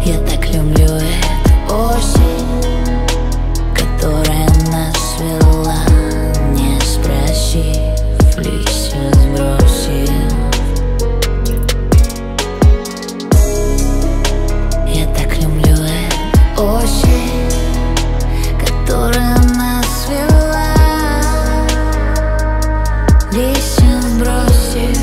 Я так люблю эту осень, которая нас свела, не спросив, листья сбросив. Я так люблю эту осень, которая нас свела, листья сбросив.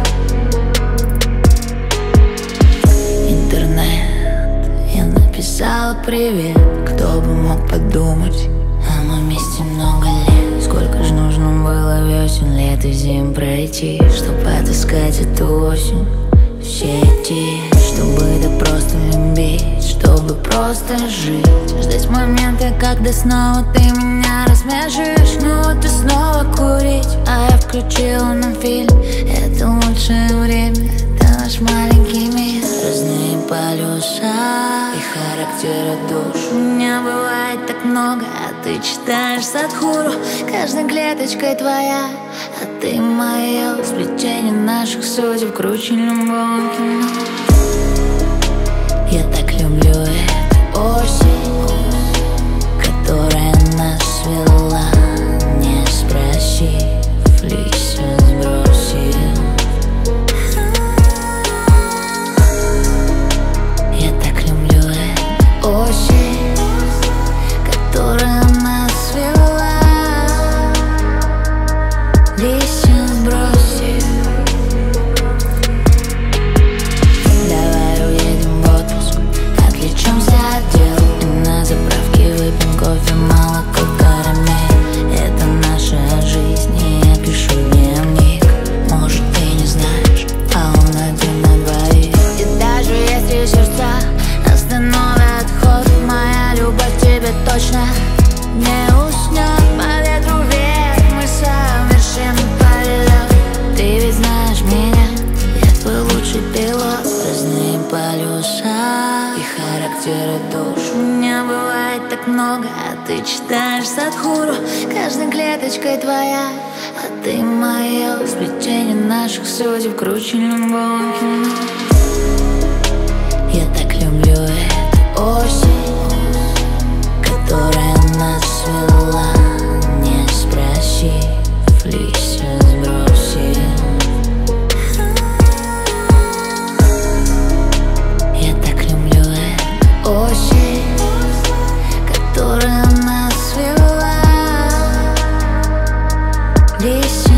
Написала привет, кто бы мог подумать. А мы вместе много лет. Сколько ж нужно было весен, лет и зим пройти, чтобы отыскать эту осень. Все эти, чтобы да просто любить, чтобы просто жить, ждать момента, когда снова ты меня рассмешишь. Ну вот и снова курить, а я включила нам фильм. Это лучшее время, это наш маленький мир. Разные полюса и характеры душ. У меня бывает так много, а ты читаешь Садхгуру. Каждой клеточкой твоя, а ты моё. Сплетение наших судеб круче любого кино. Я так люблю эту осень, которая нас свела, не спросив, листья сбросив. Я так люблю эту осень, которая нас свела, листья сбросив. Давай уедем в отпуск, отвлечемся от дел и на заправке выпьем кофе, молоко, карамель. Это наша жизнь, и я пишу дневник. Может, ты не знаешь, а он один на двоих. И даже если сердца остановят ход, моя любовь тебе точно не уснет. По ветру вверх мы совершим полет. Ты ведь знаешь меня, я твой лучший пилот. Разные полюса и характеры душ. У меня бывает так много, а ты читаешь Садхгуру. Каждой клеточкой твоя, а ты моё. Сплетение наших судеб круче любого кино. Я так люблю эту осень, которая нас свела, не спросив, листья сбросив. Я так люблю эту осень, которая нас свела, листья